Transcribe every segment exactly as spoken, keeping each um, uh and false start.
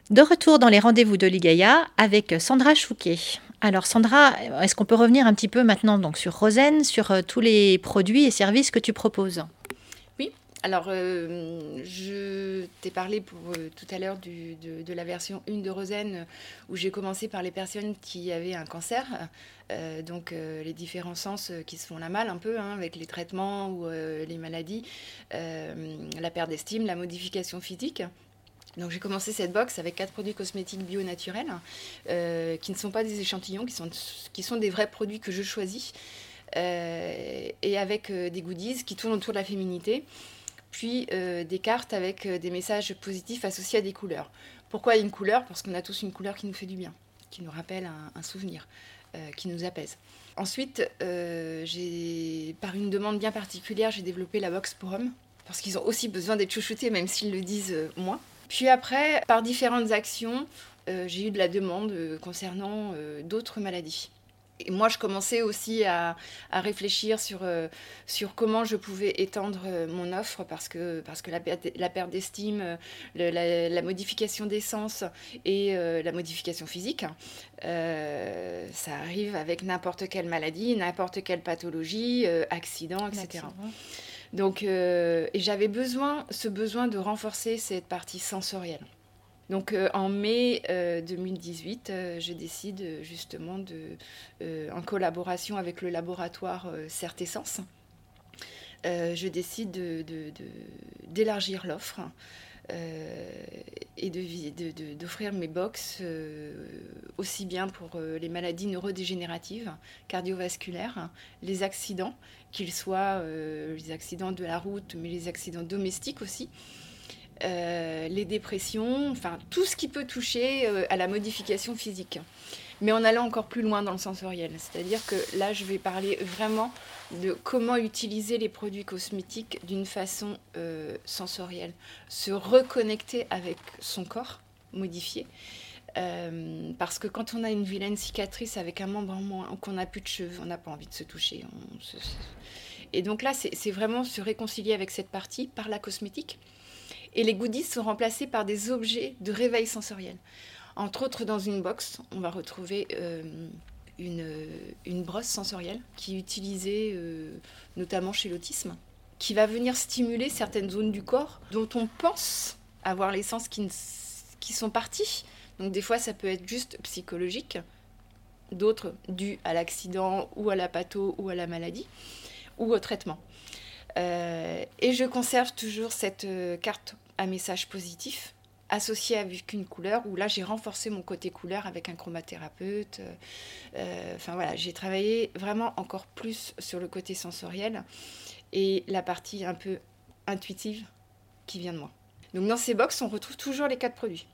De retour dans les rendez-vous de Ligaya avec Sandra Chouquet. Alors Sandra, est-ce qu'on peut revenir un petit peu maintenant donc, sur Rosen, sur euh, tous les produits et services que tu proposes ? Oui, alors euh, je t'ai parlé pour, euh, tout à l'heure du, de, de la version un de Rosen euh, où j'ai commencé par les personnes qui avaient un cancer, euh, donc euh, les différents sens euh, qui se font la malle un peu hein, avec les traitements ou euh, les maladies, euh, la perte d'estime, la modification physique. Donc j'ai commencé cette box avec quatre produits cosmétiques bio naturels euh, qui ne sont pas des échantillons, qui sont, qui sont des vrais produits que je choisis euh, et avec euh, des goodies qui tournent autour de la féminité, puis euh, des cartes avec euh, des messages positifs associés à des couleurs. Pourquoi une couleur ? Parce qu'on a tous une couleur qui nous fait du bien, qui nous rappelle un, un souvenir, euh, qui nous apaise. Ensuite, euh, j'ai, par une demande bien particulière, j'ai développé la box pour hommes, parce qu'ils ont aussi besoin d'être chouchoutés, même s'ils le disent euh, moins. Puis après, par différentes actions, euh, j'ai eu de la demande euh, concernant euh, d'autres maladies. Et moi, je commençais aussi à, à réfléchir sur, euh, sur comment je pouvais étendre euh, mon offre parce que, parce que la, perte, la perte d'estime, euh, le, la, la modification des sens et euh, la modification physique, euh, ça arrive avec n'importe quelle maladie, n'importe quelle pathologie, euh, accident, et cetera. L'accident. Donc, euh, et j'avais besoin, ce besoin de renforcer cette partie sensorielle. Donc euh, en mai euh, deux mille dix-huit, euh, je décide euh, justement, de, euh, en collaboration avec le laboratoire euh, Certessence, euh, je décide de, de, de, d'élargir l'offre euh, et de, de, de, d'offrir mes box euh, aussi bien pour euh, les maladies neurodégénératives, cardiovasculaires, les accidents, qu'ils soient euh, les accidents de la route, mais les accidents domestiques aussi. Euh, les dépressions, enfin tout ce qui peut toucher euh, à la modification physique. Mais en allant encore plus loin dans le sensoriel. C'est-à-dire que là, je vais parler vraiment de comment utiliser les produits cosmétiques d'une façon euh, sensorielle. Se reconnecter avec son corps modifié. Euh, parce que quand on a une vilaine cicatrice avec un membre en moins, ou qu'on n'a plus de cheveux, on n'a pas envie de se toucher. On se... Et donc là, c'est, c'est vraiment se réconcilier avec cette partie par la cosmétique. Et les goodies sont remplacés par des objets de réveil sensoriel. Entre autres, dans une box, on va retrouver euh, une, une brosse sensorielle qui est utilisée euh, notamment chez l'autisme, qui va venir stimuler certaines zones du corps dont on pense avoir les sens qui, ne, qui sont partis. Donc des fois, ça peut être juste psychologique, d'autres dus à l'accident ou à la patho ou à la maladie ou au traitement. Euh, et je conserve toujours cette euh, carte à message positif associée avec une couleur où là j'ai renforcé mon côté couleur avec un chromathérapeute. Euh, enfin voilà, j'ai travaillé vraiment encore plus sur le côté sensoriel et la partie un peu intuitive qui vient de moi. Donc dans ces box, on retrouve toujours les quatre produits.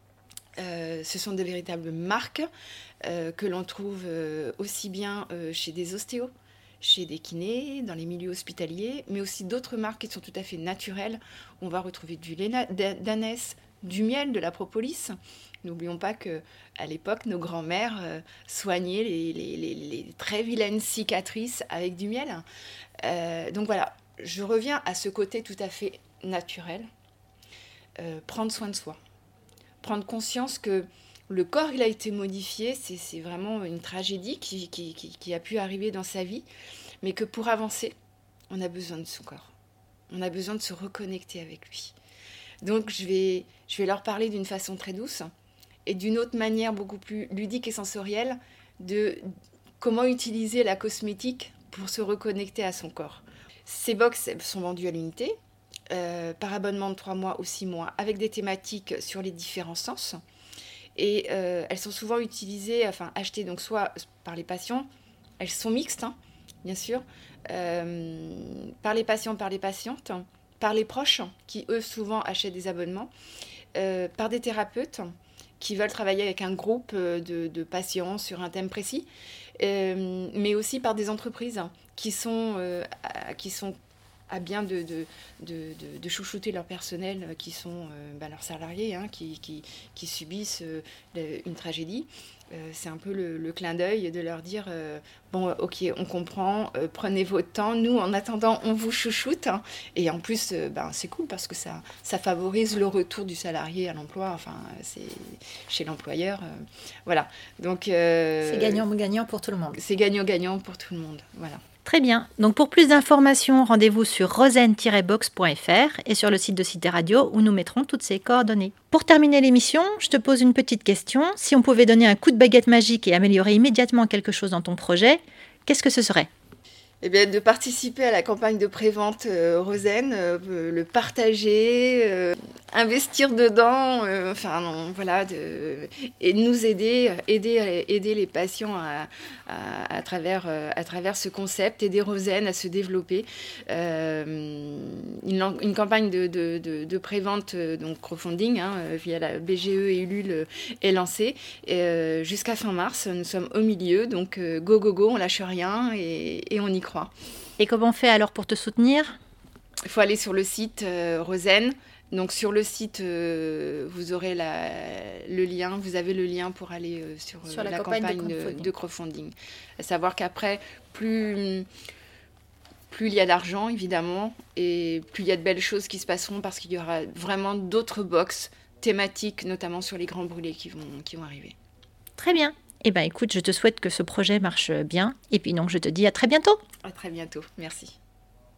Euh, ce sont des véritables marques euh, que l'on trouve euh, aussi bien euh, chez des ostéos, chez des kinés, dans les milieux hospitaliers, mais aussi d'autres marques qui sont tout à fait naturelles. On va retrouver du lait d'ânesse, du miel, de la propolis. N'oublions pas qu'à l'époque, nos grands-mères euh, soignaient les, les, les, les très vilaines cicatrices avec du miel. Euh, donc voilà, je reviens à ce côté tout à fait naturel. Euh, prendre soin de soi. Prendre conscience que le corps, il a été modifié, c'est, c'est vraiment une tragédie qui, qui, qui, qui a pu arriver dans sa vie, mais que pour avancer, on a besoin de son corps. On a besoin de se reconnecter avec lui. Donc je vais, je vais leur parler d'une façon très douce et d'une autre manière beaucoup plus ludique et sensorielle de comment utiliser la cosmétique pour se reconnecter à son corps. Ces box sont vendues à l'unité, euh, par abonnement de trois mois ou six mois, avec des thématiques sur les différents sens. Et euh, elles sont souvent utilisées, enfin achetées donc soit par les patients, elles sont mixtes, hein, bien sûr, euh, par les patients, par les patientes, par les proches, qui eux souvent achètent des abonnements, euh, par des thérapeutes qui veulent travailler avec un groupe de, de patients sur un thème précis, euh, mais aussi par des entreprises qui sont, euh, qui sont à bien de, de, de, de, de chouchouter leur personnel qui sont euh, bah, leurs salariés, hein, qui, qui, qui subissent euh, une tragédie. Euh, c'est un peu le, le clin d'œil de leur dire euh, bon, ok, on comprend, euh, prenez votre temps. Nous, en attendant, on vous chouchoute. Hein, et en plus, euh, ben, c'est cool parce que ça, ça favorise le retour du salarié à l'emploi. Enfin, c'est chez l'employeur. Euh, voilà. Donc, euh, c'est gagnant-gagnant pour tout le monde. C'est gagnant-gagnant pour tout le monde. Voilà. Très bien. Donc pour plus d'informations, rendez-vous sur rosen tiret box point f r et sur le site de Cité Radio où nous mettrons toutes ces coordonnées. Pour terminer l'émission, je te pose une petite question. Si on pouvait donner un coup de baguette magique et améliorer immédiatement quelque chose dans ton projet, qu'est-ce que ce serait ? Eh bien, de participer à la campagne de prévente euh, Rosen, euh, le partager, euh, investir dedans, euh, enfin non, voilà, de, et de nous aider, aider, aider les patients à, à, à, travers, euh, à travers ce concept, aider Rosen à se développer. Euh, une, une campagne de, de, de, de prévente, euh, donc crowdfunding, hein, via la B G E et Ulule, est lancée. Et, euh, jusqu'à fin mars, nous sommes au milieu, donc euh, go, go, go, on lâche rien et, et on y croit. Et comment on fait alors pour te soutenir ? Il faut aller sur le site euh, Rosen. Donc sur le site, euh, vous aurez la, le lien, vous avez le lien pour aller euh, sur, sur euh, la, la campagne, campagne de crowdfunding. De, de crowdfunding. À savoir qu'après, plus, plus il y a d'argent, évidemment, et plus il y a de belles choses qui se passeront parce qu'il y aura vraiment d'autres box thématiques, notamment sur les grands brûlés qui vont, qui vont arriver. Très bien. Eh bien, écoute, je te souhaite que ce projet marche bien. Et puis donc, je te dis à très bientôt. À très bientôt. Merci.